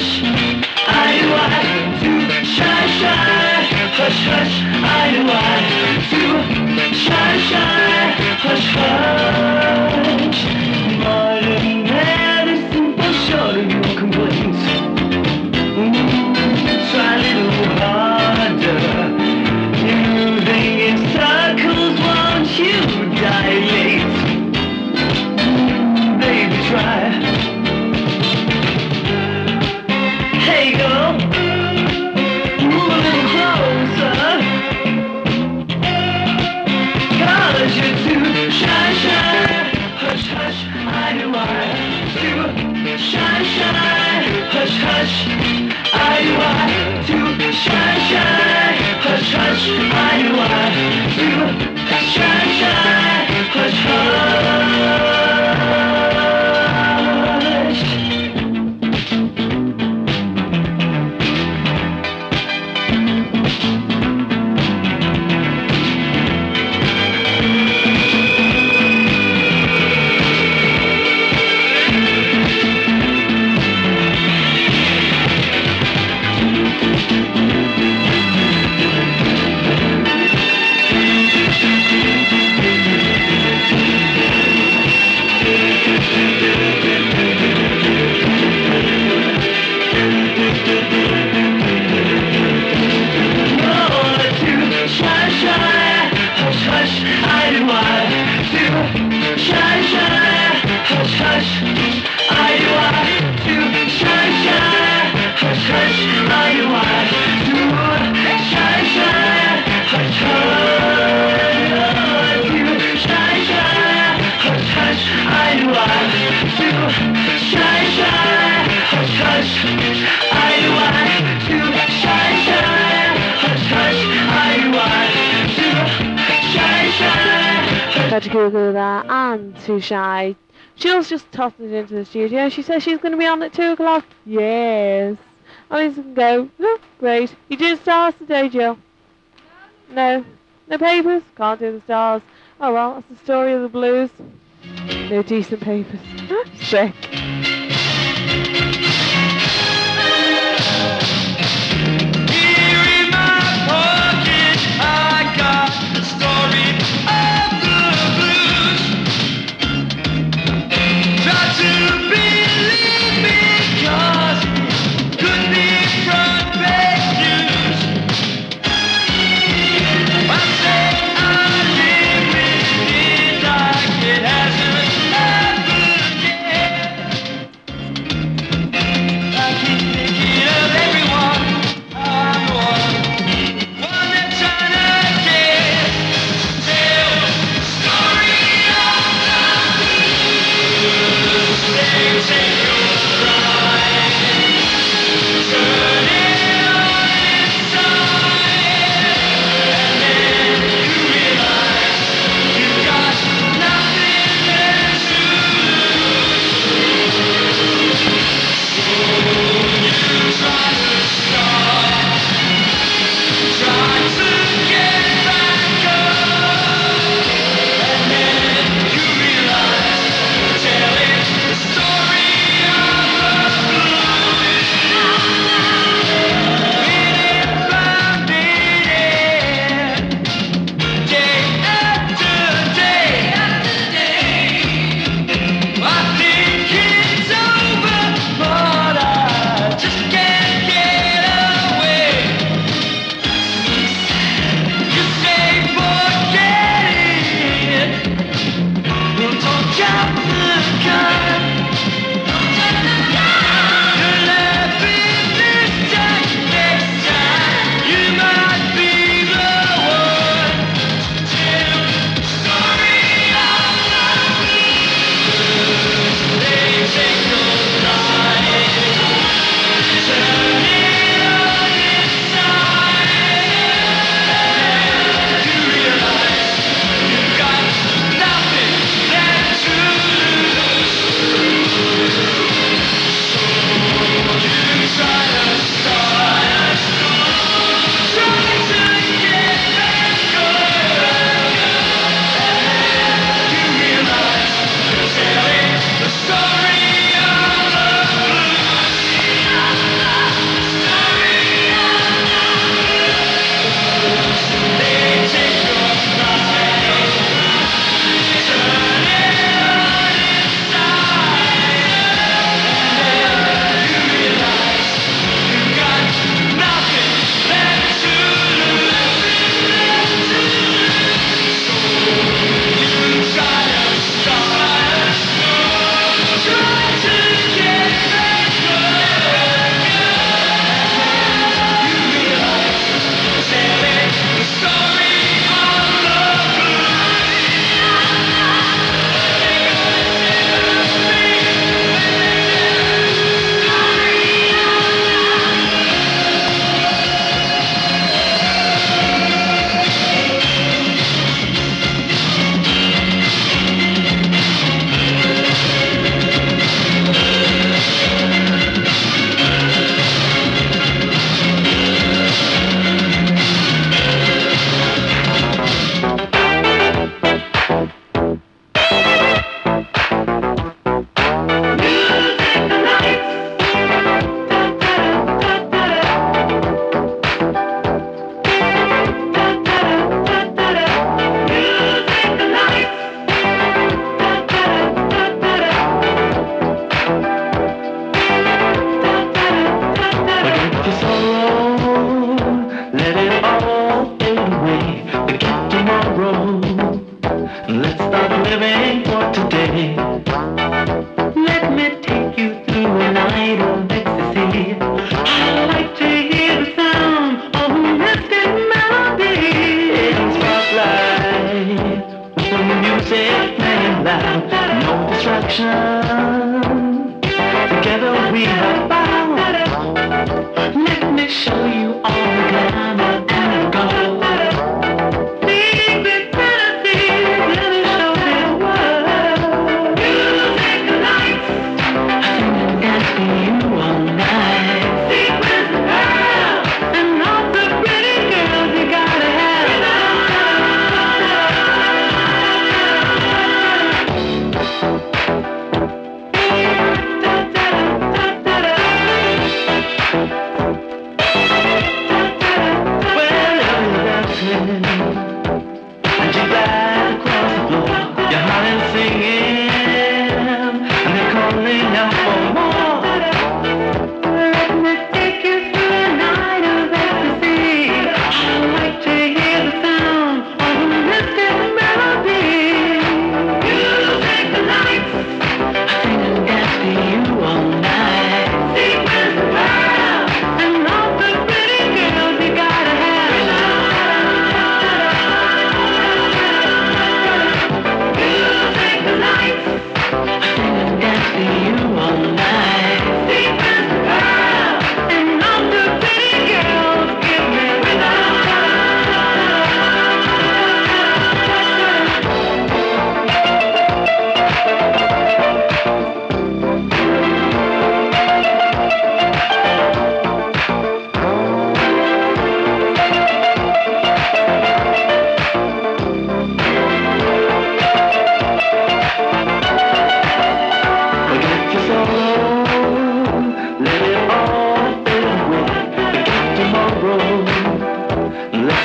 hush, I do I to shine, shine, hush, hush, I do I to shine, shine, hush, hush. Modern medicine for sure of your complaints. Try a little harder. You're moving in circles, won't you dilate? Baby, try. Hey girl, move a little closer. Cause you're too shy, shy. Hush, hush, I do I. Too shy, shy. Hush, hush, I do I. Too shy, shy. Hush, hush, I do I. Too shy, shy. Hush, hush. Had to Google that, and Too Shy. Jill's just tossed it into the studio. She says she's going to be on at 2 o'clock. Yes. Always can go. Oh, great. You do the stars today, Jill? No. No papers? Can't do the stars. Oh well, that's the story of the blues. No decent papers. Sick.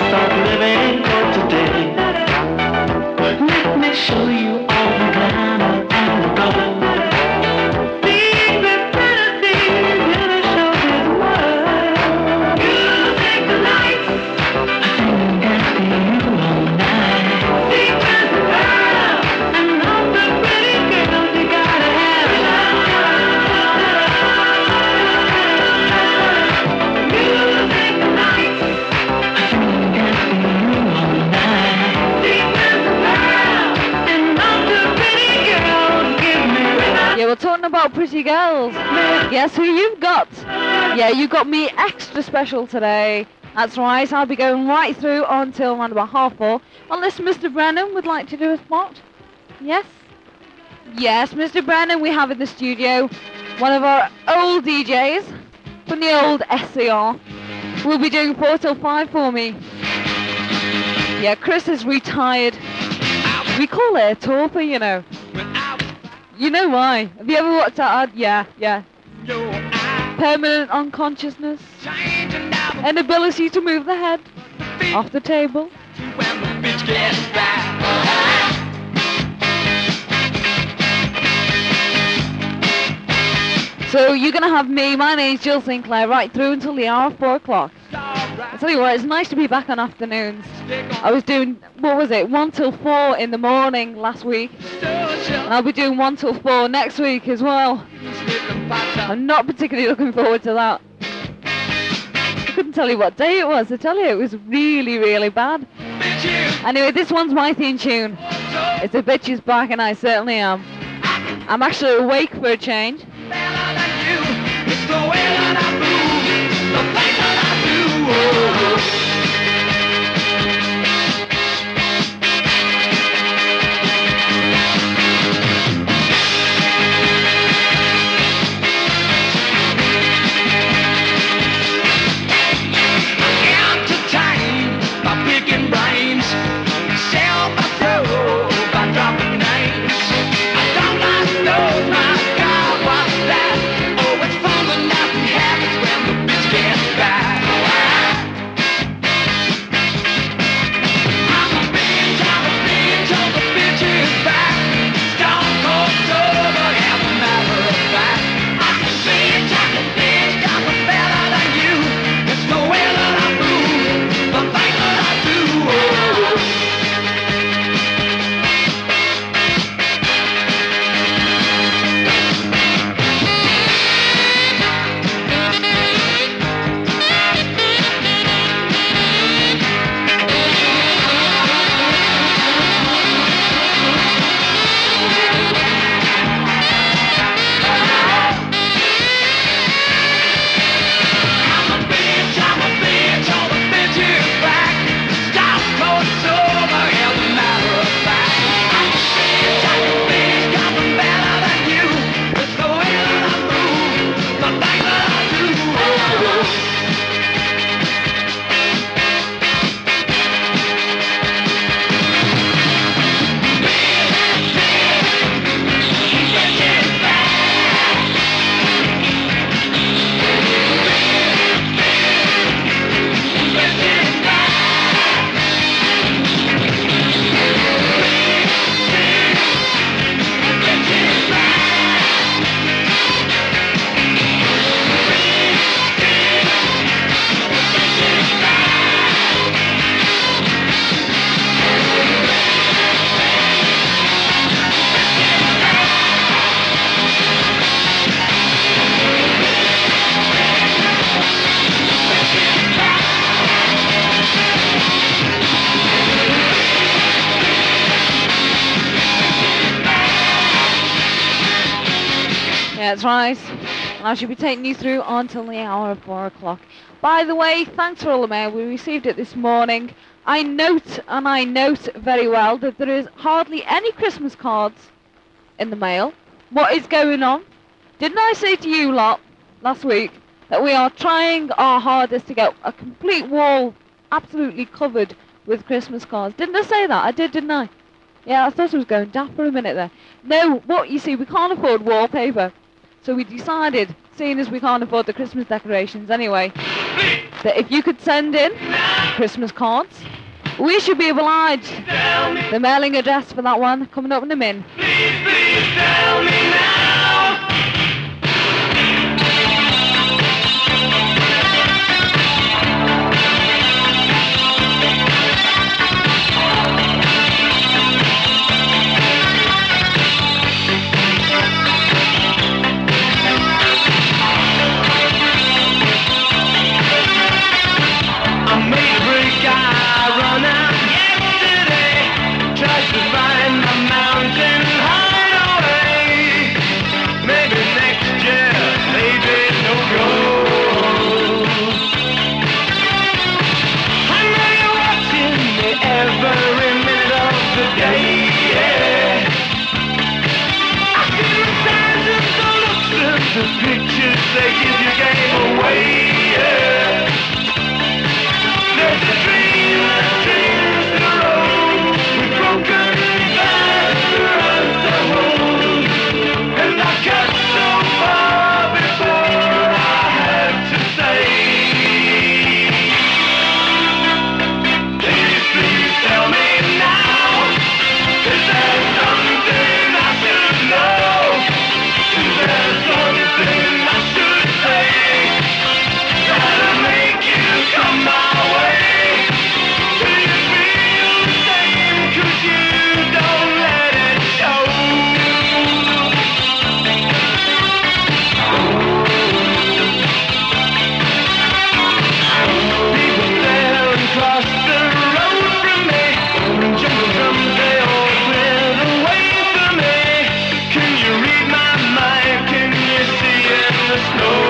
start living for today. Let me show you all the glamour and the gold. These are better things gonna show this world. Music lights, singing dance to you all night. Secrets of love and all the pretty girls you gotta have. Music lights, singing dance to you all night. Secrets of love and all the pretty girls give me. Yeah, we're talking about pretty girls. Guess who you've got? Yeah, you got me extra special today. That's right, I'll be going right through until around about 4:30. Unless Mr. Brennan would like to do a spot. Yes? Yes, Mr. Brennan, we have in the studio one of our old DJs from the old SCR. Will be doing 4 till 5 for me. Yeah, Chris is retired. We call it a torpor, you know. You know why? Have you ever watched that ad? Yeah. Permanent unconsciousness. Inability to move the head off the table. So you're going to have me, my name's Jill Sinclair, right through until the hour of 4 o'clock. I tell you what, it's nice to be back on afternoons. I was doing, 1 till 4 in the morning last week. And I'll be doing 1 till 4 next week as well. I'm not particularly looking forward to that. I couldn't tell you what day it was. I tell you, it was really, really bad. Anyway, this one's my theme tune. It's a bitch is back, and I certainly am. I'm actually awake for a change. That's right. And I shall be taking you through until the hour of 4 o'clock. By the way, thanks for all the mail. We received it this morning. I note very well that there is hardly any Christmas cards in the mail. What is going on? Didn't I say to you lot last week that we are trying our hardest to get a complete wall absolutely covered with Christmas cards? Didn't I say that? I did, didn't I? Yeah, I thought I was going daft for a minute there. No, what you see, we can't afford wallpaper. So we decided, seeing as we can't afford the Christmas decorations anyway, that if you could send in Christmas cards, we should be obliged. The mailing address for that one coming up in a min. Please tell me now. I made a break, I run out yesterday, tried to find my mountain hideaway. Maybe next year, maybe no go. I know you're watching me every minute of the day, yeah. I see the signs and the looks and the pictures they give you gave away, yeah. There's a dream that dreams the road with broken glass around the hole. And I got so far before I had to say, please tell me now. Is there something I should know? Is there something I should say that'll make you come my way? Do you feel the same? 'Cause you don't let it show. People stare and cross the road from me. Jungle drums, they all clear the way for me. Can you read my mind? Can you see in the snow?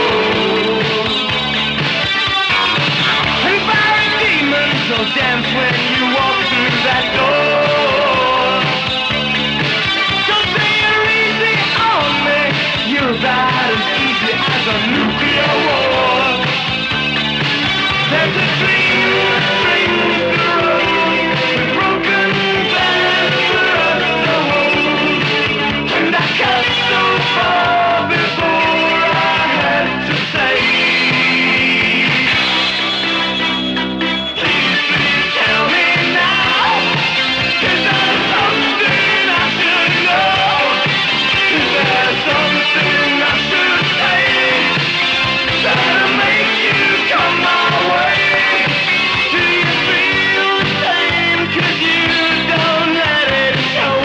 And fiery demons will dance when you walk through that door. Don't say you're easy on me. You're about as easy as a nuclear war. There's a dream that brings the road with broken glass for us to hold. And I got so far before I had to say, please tell me now. Is there something I should know? Is there something I should say that'll make you come my way? Do you feel the same? 'Cause you don't let it show.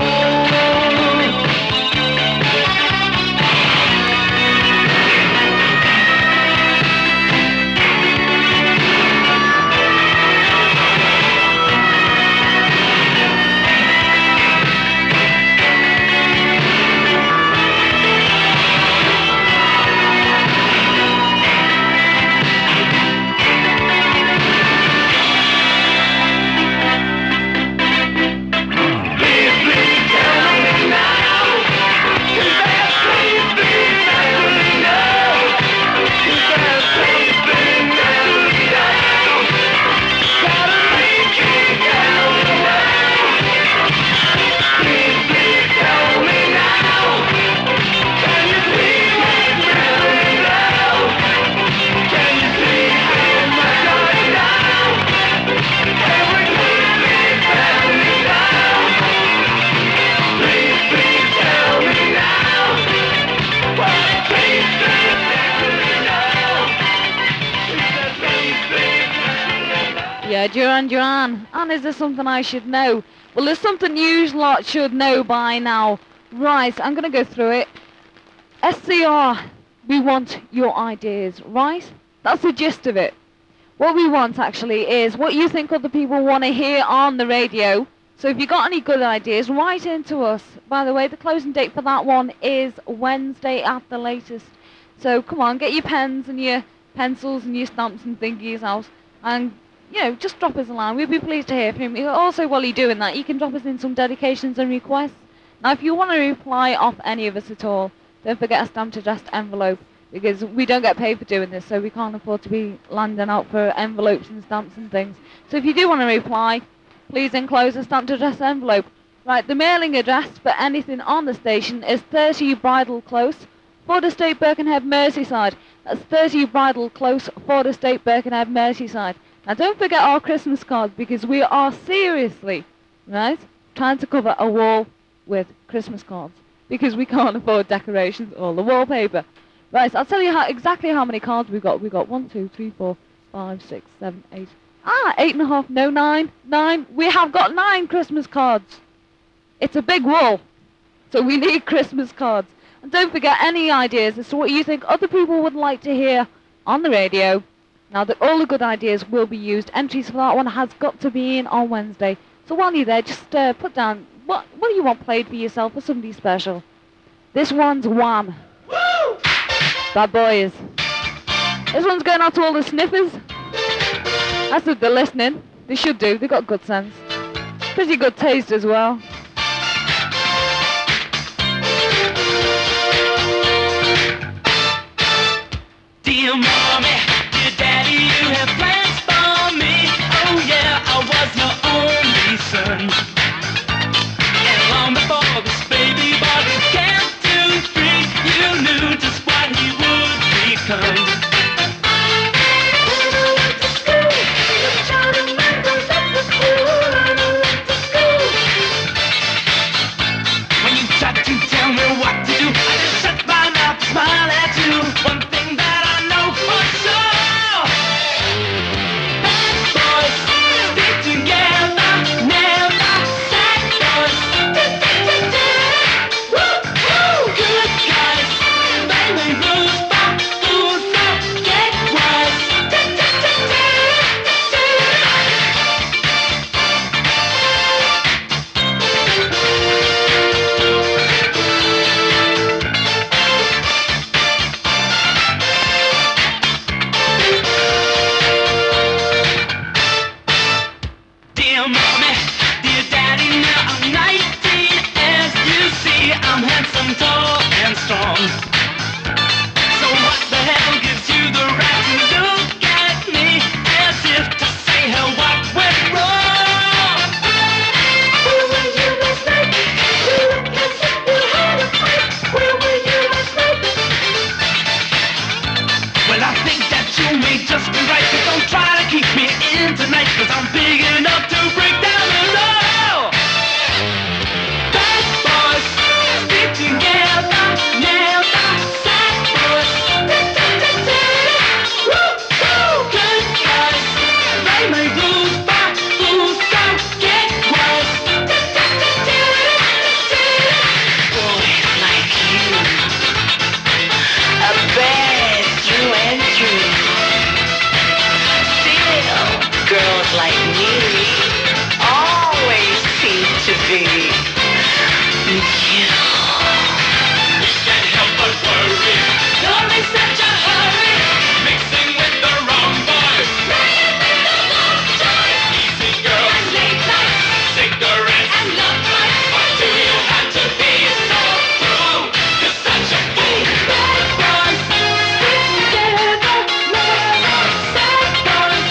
Please tell me now. Is there something I should know? Is there something I should know that'll make you tell me now? Please tell me now. Can you please let me know? Can you see how much I know? Can we please tell me now? Please tell me now. Well, please let me know. Is there something I should know? Yeah, Duran. And is there something I should know? Well, there's something you lot should know by now. Right, I'm going to go through it. SCR, we want your ideas, right? That's the gist of it. What we want, actually, is what you think other people want to hear on the radio. So if you got any good ideas, write into us. By the way, the closing date for that one is Wednesday at the latest. So come on, get your pens and your pencils and your stamps and thingies out. And, you know, just drop us a line. We'd be pleased to hear from you. Also, while you're doing that, you can drop us in some dedications and requests. Now, if you want to reply off any of us at all, don't forget a stamped addressed envelope, because we don't get paid for doing this, so we can't afford to be landing out for envelopes and stamps and things. So if you do want to reply, please enclose a stamped addressed envelope. Right, the mailing address for anything on the station is 30 Bridle Close, Ford Estate, Birkenhead, Merseyside. That's 30 Bridle Close, Ford Estate, Birkenhead, Merseyside. Now don't forget our Christmas cards, because we are seriously, right, trying to cover a wall with Christmas cards, because we can't afford decorations or the wallpaper. Right, so I'll tell you exactly how many cards we've got. We've got 1, 2, 3, 4, 5, 6, 7, 8. 8.5, no, 9. 9. We have got 9 Christmas cards. It's a big wall, so we need Christmas cards. And don't forget any ideas as to what you think other people would like to hear on the radio. Now that all the good ideas will be used, entries for that one has got to be in on Wednesday. So while you're there, just put down what do you want played for yourself or somebody special. This one's Wham! Woo! Bad Boys. This one's going out to all the sniffers. That's if they're listening. They should do. They've got good sense. Pretty good taste as well. Dear mommy, dear daddy, you have plans for me. Oh yeah, I was your only son. And long before this baby boy began to speak, you knew just what he would become. When you tried to tell me what to do, I just shut my mouth, smile at you. One thing that I know for sure, bad boys stick together, never sad boys. Woo-hoo! Good guys, they may lose, but fools don't get wise. Dear mommy, dear daddy, now I'm 19. As you see, I'm handsome, tall, and strong. So what the hell gives you the right to look at me as if to say, hell, what went wrong? Where were you last night? You look as if you had a fight. Where were you last night? Well, I think that you may just be right, but don't try to keep me in tonight, 'cause I'm big enough to break down the law. Bad boys stick together, never sad boys. Woo-hoo! Good guys, they may lose, but fools don't get wise. Boys like you, a bad through and through. Still, girls like me always seem to be you. We can't help but worry. You're in such a hurry. Mixing with the wrong boys. Playing with the wrong toys. Easy girls. And late nights. Cigarettes. And love bites. Why do you have to be so cruel? You're such a fool. Bad boys. Stick together. Never sad boys.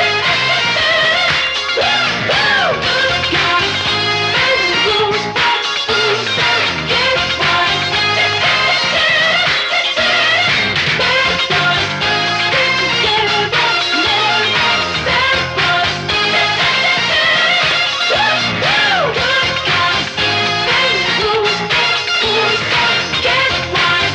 Woo-hoo! Good guys. Maybe lose, but fools don't get wise. Bad boys. Stick together. Never sad boys. Woo-hoo! Good guys. Maybe lose, but fools don't get wise.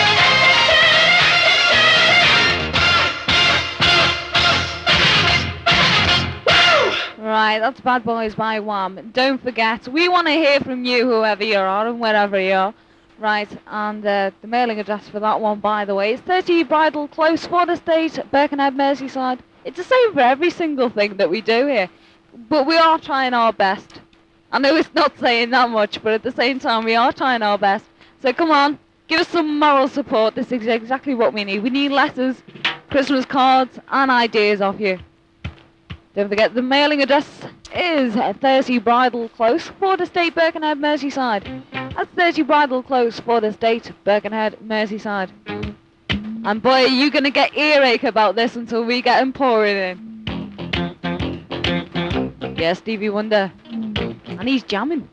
Right, that's Bad Boys by Wham. Don't forget, we want to hear from you, whoever you are and wherever you are. Right, and the mailing address for that one, by the way, is 30 Bridle Close, Ford Estate, Birkenhead, Merseyside. It's the same for every single thing that we do here, but we are trying our best. I know it's not saying that much, but at the same time, we are trying our best. So come on, give us some moral support. This is exactly what we need. We need letters, Christmas cards, and ideas off you. Don't forget the mailing address is 30 Bridle Close, Ford Estate, Birkenhead, Merseyside. That's 30 Bridle Close, Ford Estate, Birkenhead, Merseyside. And boy, are you going to get earache about this until we get them pouring in. Yeah, Stevie Wonder. And he's jamming.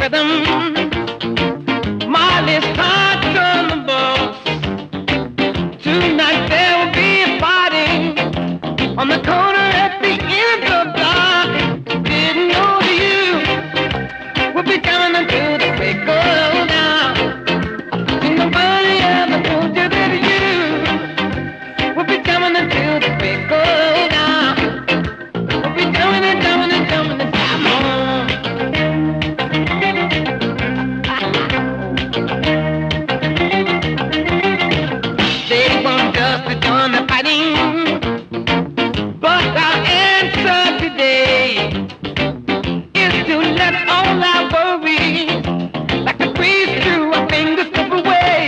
rhythm. Marley's heart's on the bus. Tonight there will be a party on the corner at the end of the block. Didn't know that you would be coming until the break of dawn. Nobody ever told you that you would be coming until the break of dawn. We'll be coming and coming and coming and come on. They want us to join the fighting, but our answer today is to let all our worries, like a breeze through our fingers, slip away.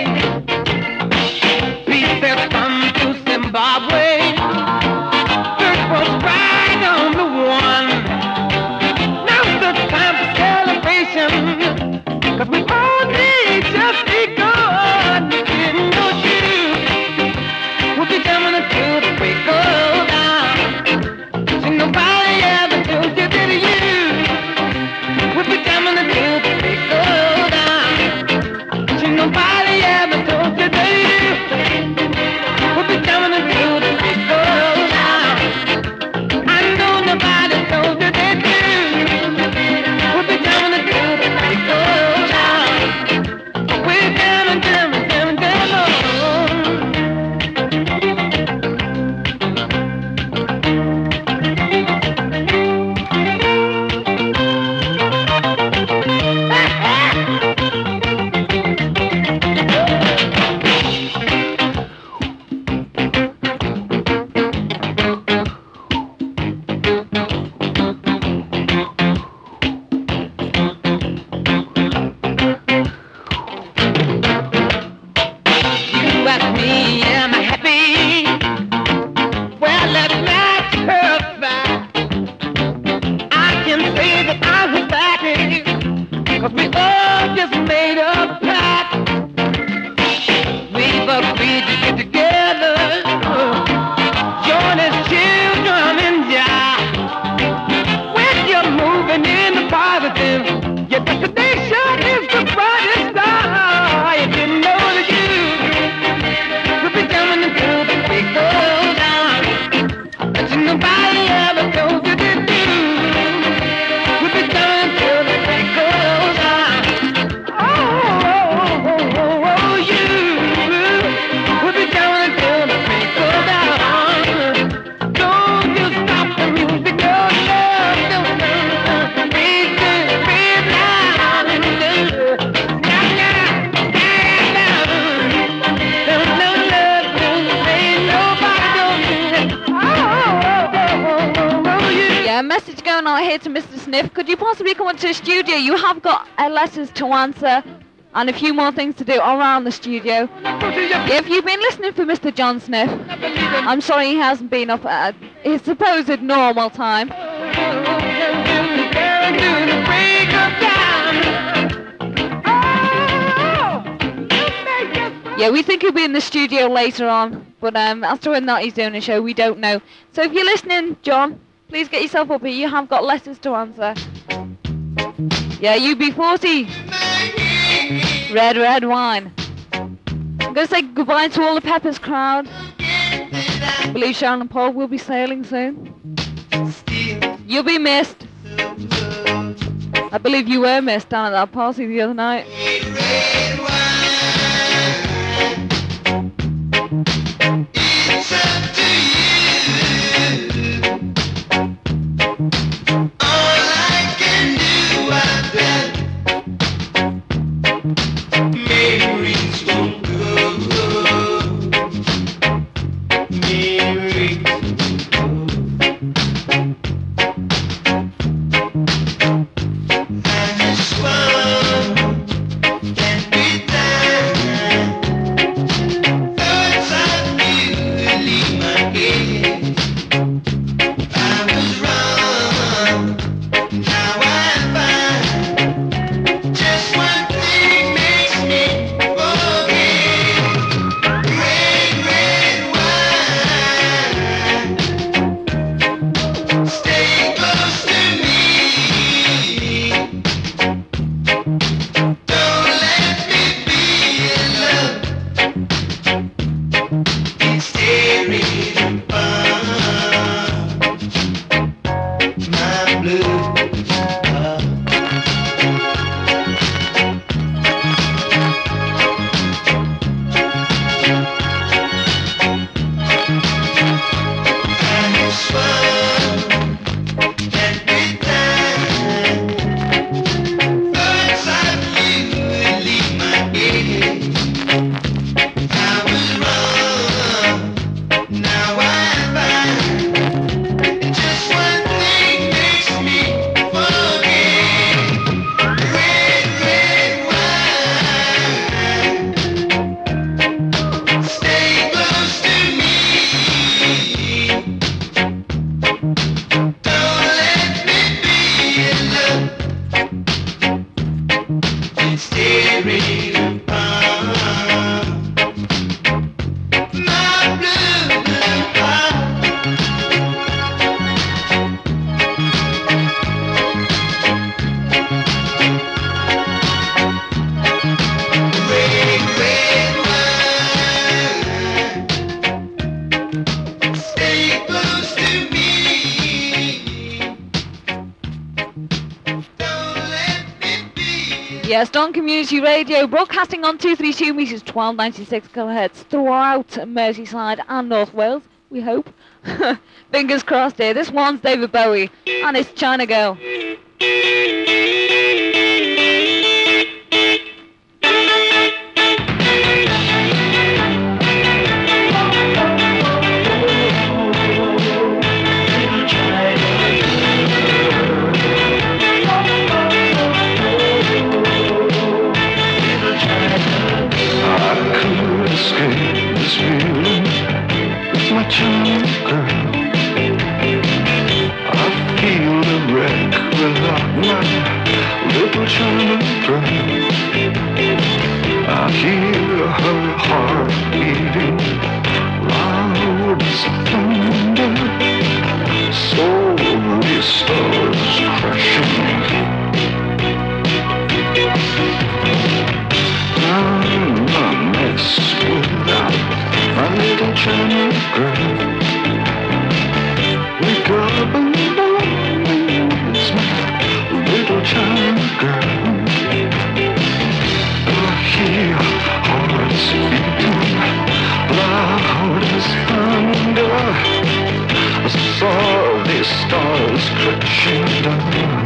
Peace has come to Zimbabwe. Search was right on the one. Now's the time for celebration, 'cause we all need just begun. Didn't know you would be coming until the break of dawn. See, nobody ever told you that you would be coming until the break of dawn. See, nobody ever told you that you would be coming until the break of dawn. I know nobody told you that you would be coming until the break of dawn. We're coming, coming, coming, coming on. You ask me, am I happy? Well, let's not terrify. I can say that I was happy, 'cause we all just made a pact. We've agreed to get together, join as children in Jah. When you're moving in the positive, your destination is the brightest star. You didn't know that you would be coming until the break of dawn. But nobody ever told you that you would be coming until the break of dawn. Oh, you would be coming until the break of dawn. Don't you stop the music, no, no, no, no. Breathe good, breathe loud, and do. Yeah, message going out here to Mr. Sniff. Could you possibly come into the studio? You have got letters to answer and a few more things to do around the studio. Yeah, if you've been listening for Mr. John Sniff, I'm sorry he hasn't been up at his supposed normal time. Yeah, we think he'll be in the studio later on, but as to whether or not he's doing a show, we don't know. So if you're listening, John, please get yourself up here. You have got letters to answer. Yeah, UB40. Red, red wine. I'm going to say goodbye to all the Peppers crowd. I believe Sharon and Paul will be sailing soon. You'll be missed. I believe you were missed down at that party the other night. Can be Yes, Don Community Radio, broadcasting on 232 metres, 1296 kilohertz throughout Merseyside and North Wales, we hope. Fingers crossed here. This one's David Bowie, and it's China Girl. Escape this feeling with my China girl. I feel a wreck without my little China girl. I hear her heart beating loud as thunder. So the stars crashing. Without my little China girl. Wake up in the morning, it's my little China girl. I hear hearts beating loud as thunder. I saw the stars crashing down.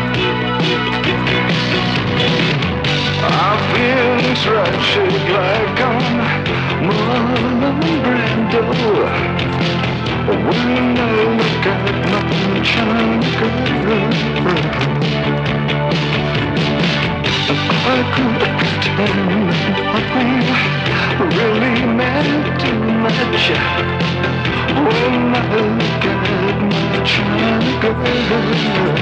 I've been tragic like on Marlon Brando. When I look at my China girl, I could pretend nothing really meant too much. When I look at my China girl.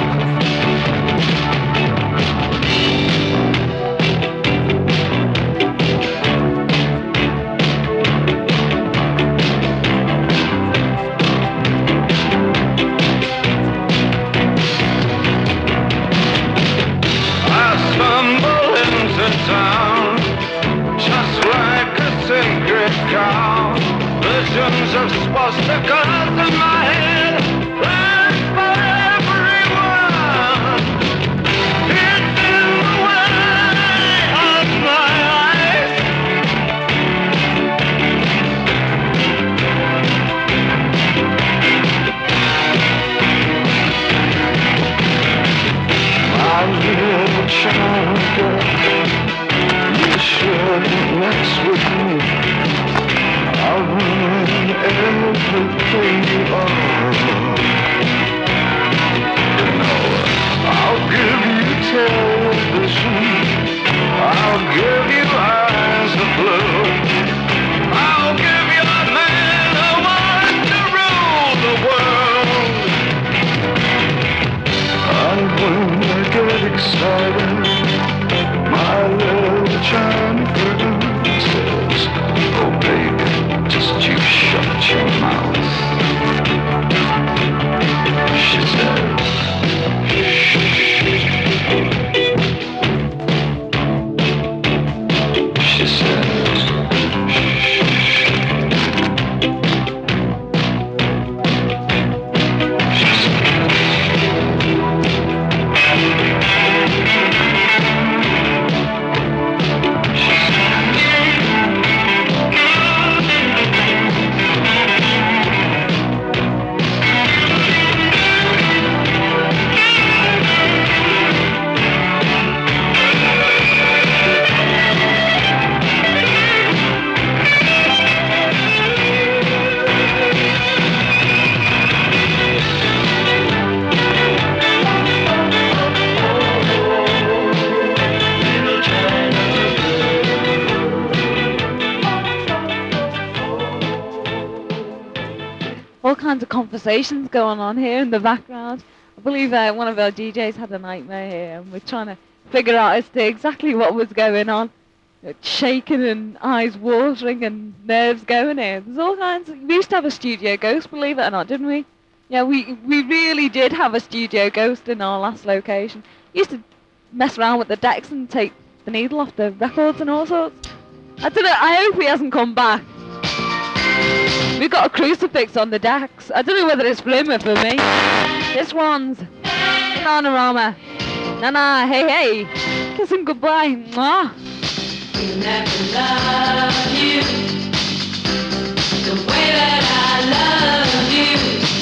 Town, just like a sacred cow. Visions of swastikas in my head, plans for everyone. It's in the way of my eyes. My little China girl, you shouldn't mess with me. I'll ruin everything you are. You know, I'll give you television. I'll give you eyes of blue. I'll give you a man who wants to rule the world. And when I get excited, my little China girl says, oh baby, just you shut your mouth. She says, she says, all kinds of conversations going on here in the background. I believe one of our DJs had a nightmare here, and we're trying to figure out as to exactly what was going on. Shaking and eyes watering and nerves going here. There's all kinds. We used to have a studio ghost, believe it or not, didn't we? Yeah, we really did have a studio ghost in our last location. Used to mess around with the decks and take the needle off the records and all sorts. I don't know. I hope he hasn't come back. We've got a crucifix on the decks. I don't know whether it's for him or for me. This one's Bananarama. Nana, hey, hey. kiss him goodbye. Mwah. Never love you the way that I love you.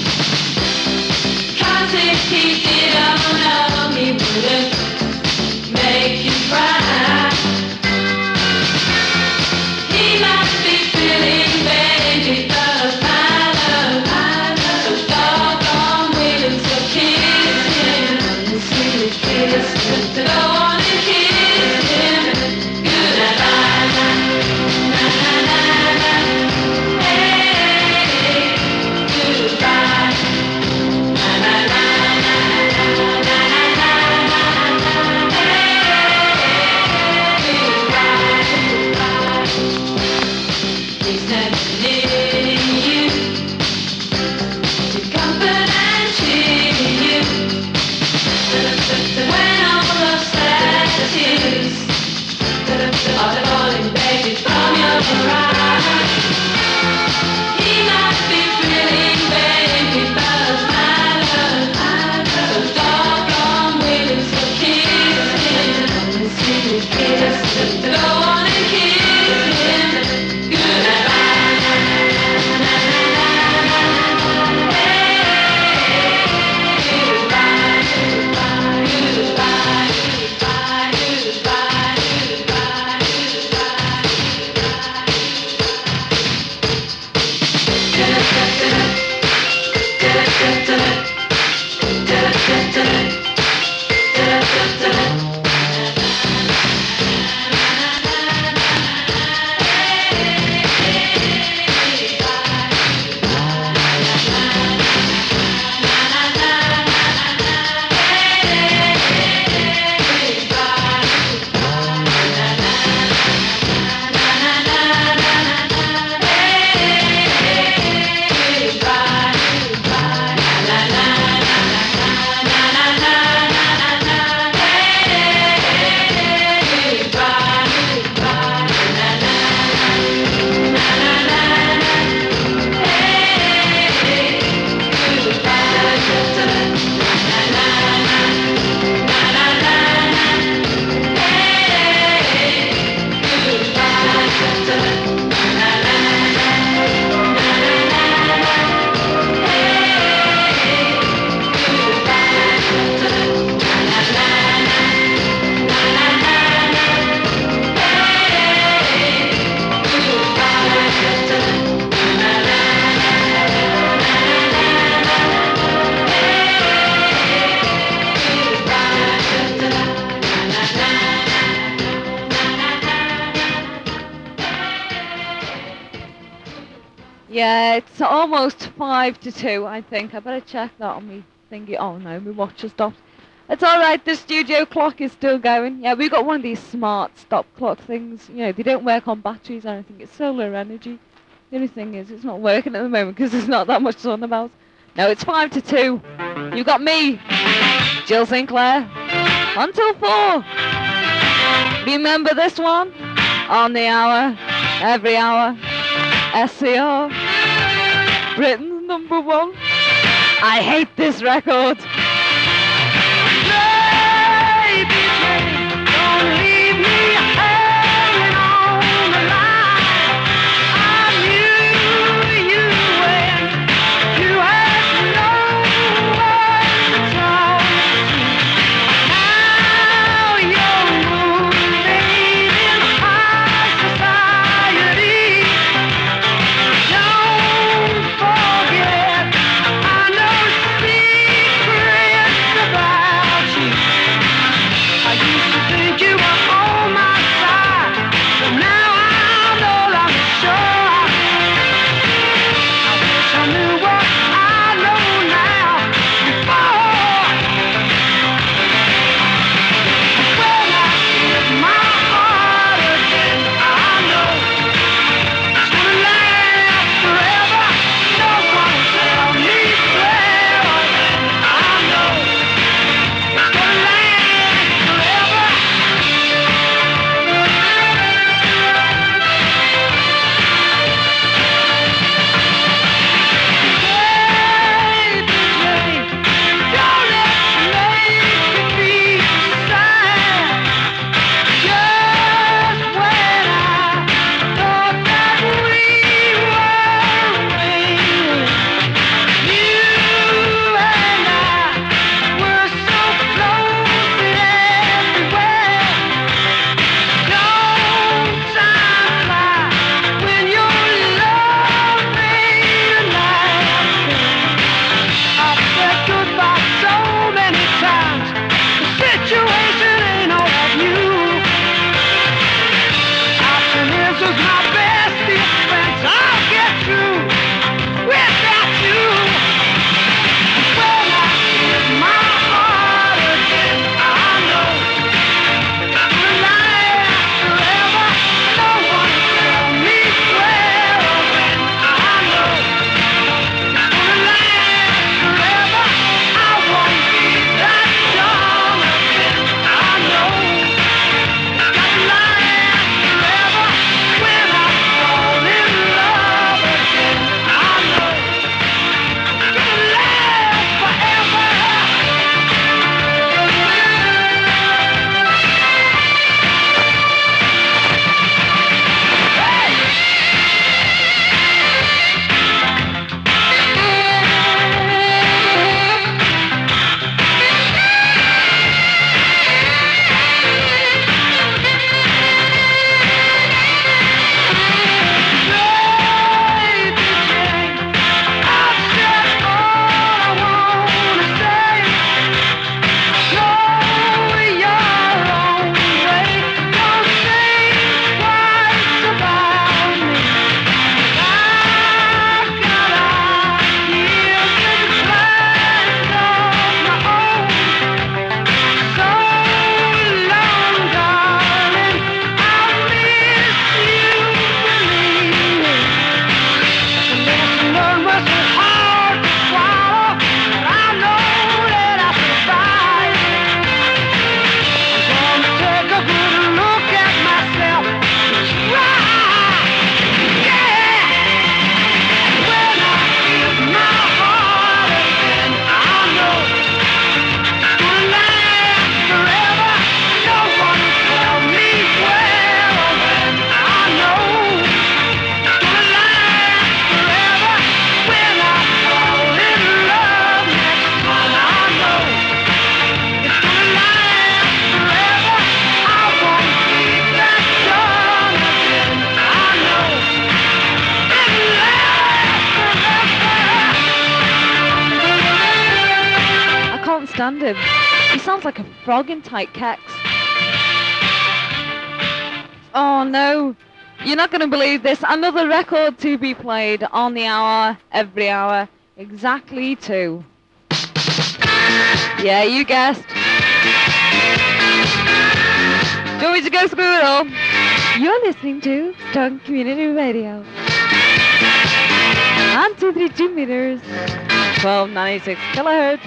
Cause if he did, oh no, he wouldn't make you cry. He must be feeling pain because my love so doggone willing to kiss him. The sweetest kiss, go on and kiss him. When all the sad tears are falling, baby, from your eyes. He must be feeling pain because my love so doggone willing to kiss him. The sweetest kiss, go on and kiss him. Goodbye. Yeah, it's almost 5 to 2, I think. I better check that on me thingy. Oh no, my watch has stopped. It's alright, the studio clock is still going. Yeah, we've got one of these smart stop clock things. You know, they don't work on batteries or anything. It's solar energy. The only thing is, it's not working at the moment because there's not that much sun about. No, it's 5 to 2. You got me, Jill Sinclair, until 4. Remember this one? On the hour, every hour. SCR, Britain's #1. I hate this record. Baby, don't leave me hanging on the line. I knew you when you had no one to talk to. Now you're moving in high society. Don't forget, I know secrets. understand him. He sounds like a frog in tight kecks. Oh no, you're not going to believe this. Another record to be played on the hour, every hour. Exactly 2. Yeah, you guessed. Do you want me to go through it all? You're listening to Stone Community Radio. On 232 meters, 1296 kilohertz.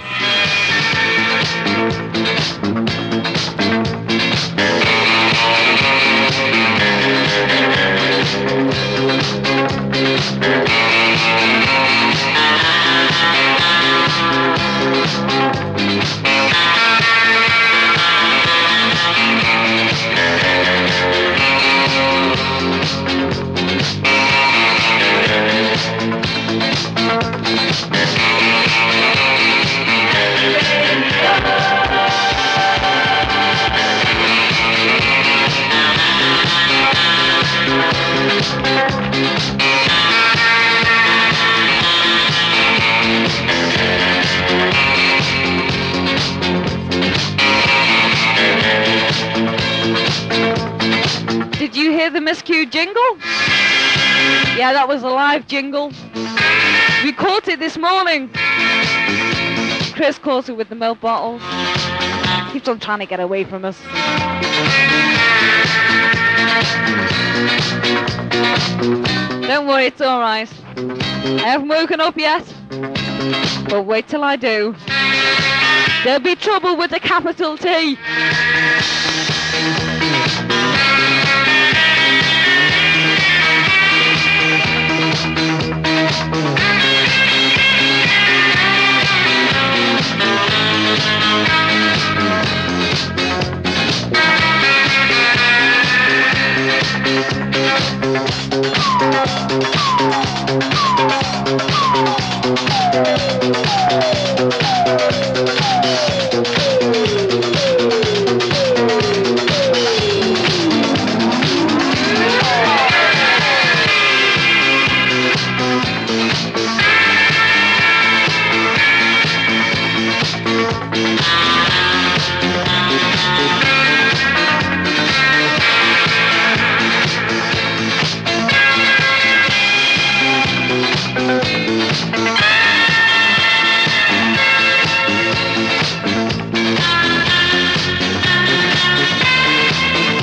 Did you hear the miscued jingle? Yeah, that was a live jingle. We caught it this morning. Chris caught it with the milk bottles. Keeps on trying to get away from us. Don't worry, it's alright. I haven't woken up yet, but wait till I do. There'll be trouble with the capital T.